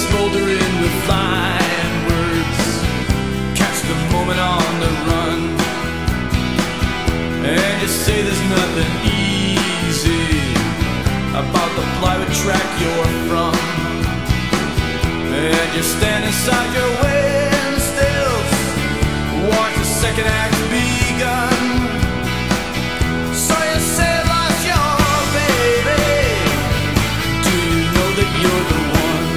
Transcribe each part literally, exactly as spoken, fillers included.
smoldering with flying words. Catch the moment on the run, and you say there's nothing easy about the plywood track you're from. And you stand inside your wind stills, watch the second act begun. So you say lost your baby. Do you know that you're the one?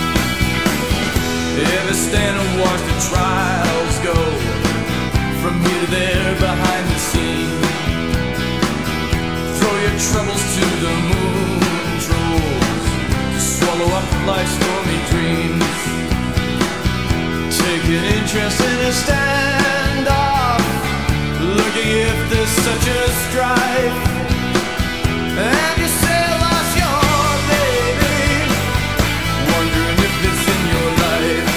Ever stand and watch the trials go from here to there behind the scene? Throw your troubles to the moon trolls, swallow up life's stormy dreams. Take an interest in a standoff, looking if there's such a strife. And you say lost your baby, wondering if it's in your life.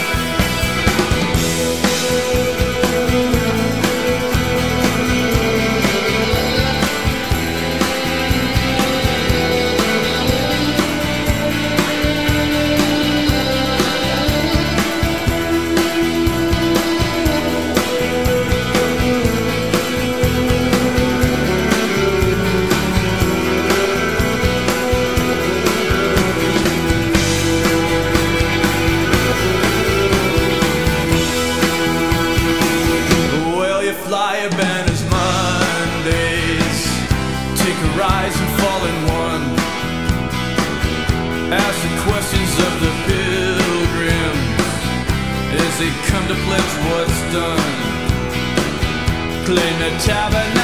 Fly a banner's Mondays, take a rise and fall in one. Ask the questions of the pilgrims as they come to pledge what's done. Claim the tabernacle